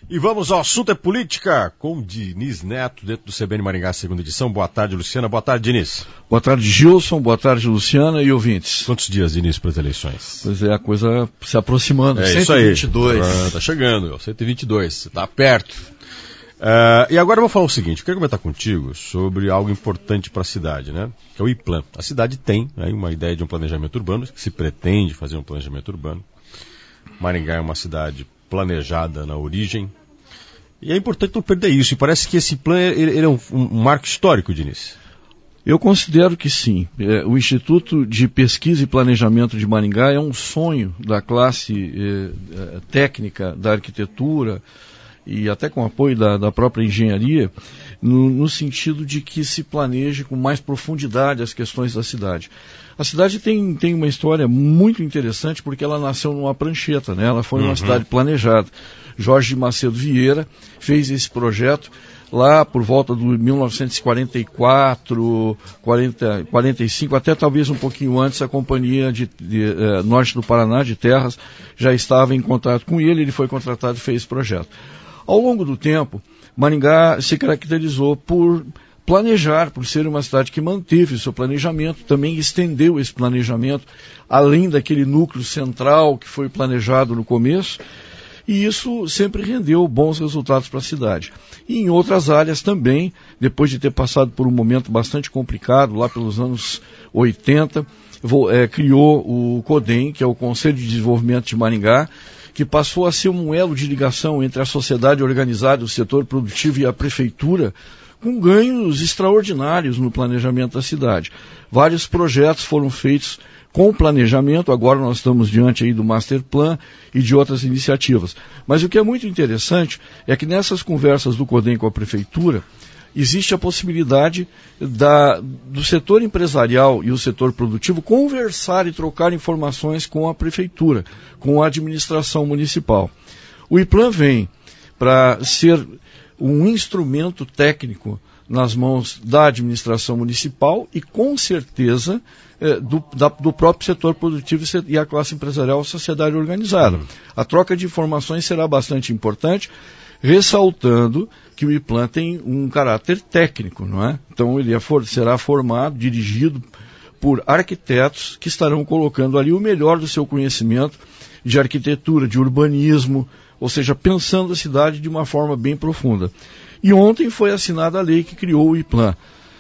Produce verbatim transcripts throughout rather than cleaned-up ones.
E vamos ao assunto é política com Diniz Neto, dentro do C B N Maringá, segunda edição. Boa tarde, Luciana. Boa tarde, Diniz. Boa tarde, Gilson. Boa tarde, Luciana e ouvintes. Quantos dias, Diniz, para as eleições? Pois é, a coisa se aproximando. É cento e vinte e dois. Isso aí. Ah, tá chegando, cento e vinte e dois. Tá perto. Uh, e agora eu vou falar o seguinte, eu quero comentar contigo sobre algo importante para a cidade, né? Que é o IPLAN. A cidade tem né, uma ideia de um planejamento urbano, que se pretende fazer um planejamento urbano. Maringá é uma cidade planejada na origem. E é importante não perder isso. E parece que esse plano ele, ele é um, um marco histórico, Diniz. Eu considero que sim. É, o Instituto de Pesquisa e Planejamento de Maringá é um sonho da classe é, técnica da arquitetura e até com apoio da, da própria engenharia, no, no sentido de que se planeje com mais profundidade as questões da cidade. A cidade tem, tem uma história muito interessante porque ela nasceu numa prancheta, né? Ela foi uma uhum. cidade planejada. Jorge de Macedo Vieira fez esse projeto lá por volta de mil novecentos e quarenta e quatro, quarenta, quarenta e cinco, até talvez um pouquinho antes, a Companhia de, de, eh, Norte do Paraná de Terras já estava em contato com ele, ele foi contratado e fez esse projeto. Ao longo do tempo, Maringá se caracterizou por planejar, por ser uma cidade que manteve o seu planejamento, também estendeu esse planejamento além daquele núcleo central que foi planejado no começo, e isso sempre rendeu bons resultados para a cidade. E em outras áreas também, depois de ter passado por um momento bastante complicado, lá pelos anos oitenta, é, criou o CODEM, que é o Conselho de Desenvolvimento de Maringá, que passou a ser um elo de ligação entre a sociedade organizada, o setor produtivo e a prefeitura, com ganhos extraordinários no planejamento da cidade. Vários projetos foram feitos com planejamento, agora nós estamos diante aí do Master Plan e de outras iniciativas. Mas o que é muito interessante é que nessas conversas do CODEM com a prefeitura, existe a possibilidade da, do setor empresarial e o setor produtivo conversar e trocar informações com a prefeitura, com a administração municipal. O IPLAN vem para ser um instrumento técnico nas mãos da administração municipal e, com certeza, eh, do, da, do próprio setor produtivo e a classe empresarial, a sociedade organizada. Uhum. A troca de informações será bastante importante, ressaltando que o IPLAN tem um caráter técnico, não é? Então ele é for, será formado, dirigido por arquitetos que estarão colocando ali o melhor do seu conhecimento de arquitetura, de urbanismo, ou seja, pensando a cidade de uma forma bem profunda. E ontem foi assinada a lei que criou o IPLAN.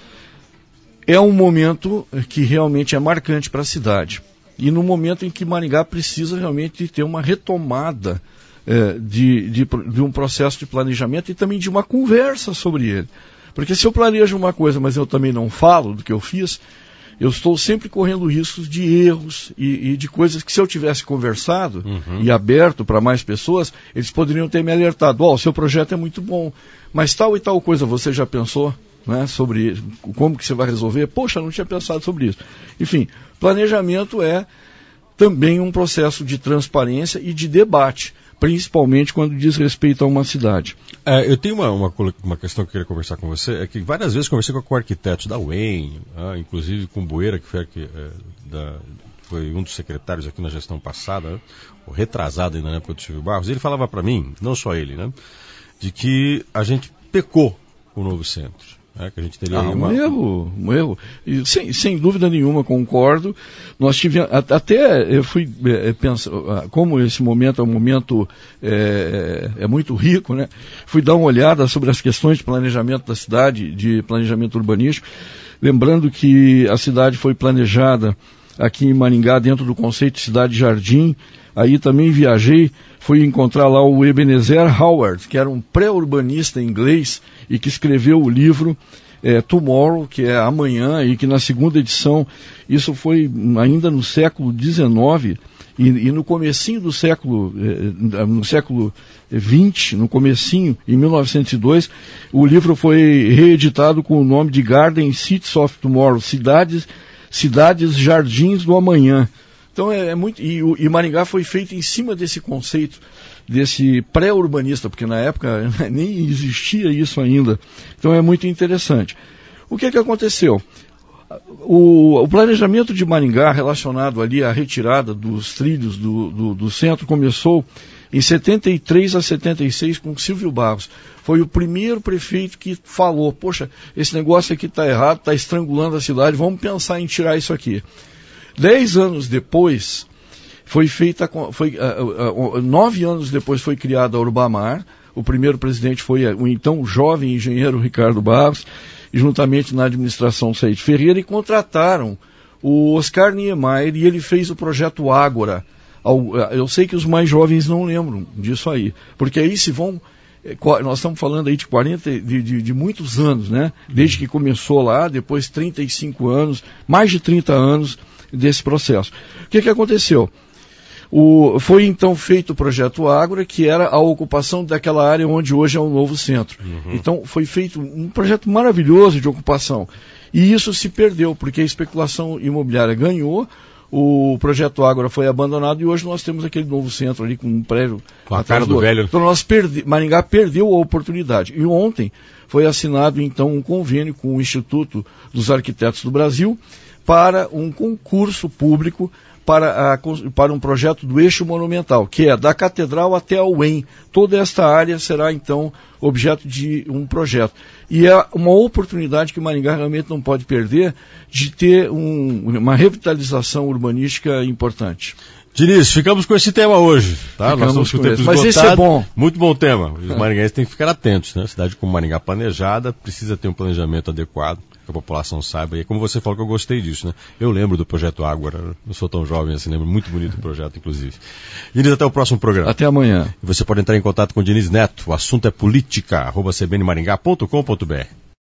É um momento que realmente é marcante para a cidade. E no momento em que Maringá precisa realmente ter uma retomada eh, de, de, de um processo de planejamento e também de uma conversa sobre ele. Porque se eu planejo uma coisa, mas eu também não falo do que eu fiz, eu estou sempre correndo riscos de erros e, e de coisas que, se eu tivesse conversado uhum. e aberto para mais pessoas, eles poderiam ter me alertado. Ó, oh, o seu projeto é muito bom, mas tal e tal coisa você já pensou, né, sobre como que você vai resolver? Poxa, não tinha pensado sobre isso. Enfim, planejamento é também um processo de transparência e de debate, principalmente quando diz respeito a uma cidade. É, eu tenho uma, uma, uma questão que eu queria conversar com você, é que várias vezes conversei com, com arquitetos da U E M, ah, inclusive com o Bueira, que foi, aqui, é, da, foi um dos secretários aqui na gestão passada, né, ou retrasado ainda na época do Silvio Barros, ele falava para mim, não só ele, né, de que a gente pecou com o novo centro. É, que a gente teria ah, uma... um erro, um erro. E, sem, sem dúvida nenhuma, concordo. Nós tivemos, até eu fui é, pensar, como esse momento é um momento é, é muito rico, né? Fui dar uma olhada sobre as questões de planejamento da cidade, de planejamento urbanístico, lembrando que a cidade foi planejada aqui em Maringá dentro do conceito de cidade-jardim. Aí também viajei, fui encontrar lá o Ebenezer Howard, que era um pré-urbanista inglês e que escreveu o livro é, Tomorrow, que é amanhã, e que na segunda edição, isso foi ainda no século dezenove, e, e no comecinho do século, é, no século vinte, no comecinho, em mil novecentos e dois, o livro foi reeditado com o nome de Garden Cities of Tomorrow, Cidades, Cidades Jardins do Amanhã. Então é, é muito, e, e Maringá foi feito em cima desse conceito, desse pré-urbanista, porque na época nem existia isso ainda. Então é muito interessante. O que é que aconteceu? O, o planejamento de Maringá relacionado ali à retirada dos trilhos do, do, do centro começou Em setenta e três a setenta e seis, com Silvio Barros, foi o primeiro prefeito que falou, poxa, esse negócio aqui está errado, está estrangulando a cidade, vamos pensar em tirar isso aqui. Dez anos depois, foi feita, foi, uh, uh, uh, nove anos depois foi criada a Urbamar. O primeiro presidente foi o então jovem engenheiro Ricardo Barros, e juntamente na administração Said Ferreira, e contrataram o Oscar Niemeyer, e ele fez o projeto Ágora. Eu sei que os mais jovens não lembram disso aí, porque aí se vão, nós estamos falando aí de quarenta, de, de, de muitos anos, né? Desde que começou lá, depois trinta e cinco anos, mais de trinta anos desse processo. O que que aconteceu? O, foi então feito o projeto Ágora, que era a ocupação daquela área onde hoje é o novo centro. Uhum. Então foi feito um projeto maravilhoso de ocupação. E isso se perdeu, porque a especulação imobiliária ganhou, o projeto Ágora foi abandonado e hoje nós temos aquele novo centro ali com um prédio. Com a cara do, do velho. Então nós perdi, Maringá perdeu a oportunidade. E ontem foi assinado então um convênio com o Instituto dos Arquitetos do Brasil para um concurso público Para, a, para um projeto do eixo monumental, que é da Catedral até a U E M. Toda esta área será, então, objeto de um projeto. E é uma oportunidade que Maringá realmente não pode perder de ter um, uma revitalização urbanística importante. Diniz, ficamos com esse tema hoje, tá? Ficamos Nós estamos com o tempo esgotado. Mas esse é bom. Muito bom tema. Os maringaenses têm que ficar atentos, né? A cidade como Maringá planejada precisa ter um planejamento adequado, que a população saiba. E como você falou, que eu gostei disso, né? Eu lembro do projeto Ágora, não sou tão jovem assim, lembro muito bonito o projeto, inclusive. Diniz, até o próximo programa. Até amanhã. E você pode entrar em contato com o Diniz Neto. O assunto é política, arroba c b n maringá ponto com ponto b r.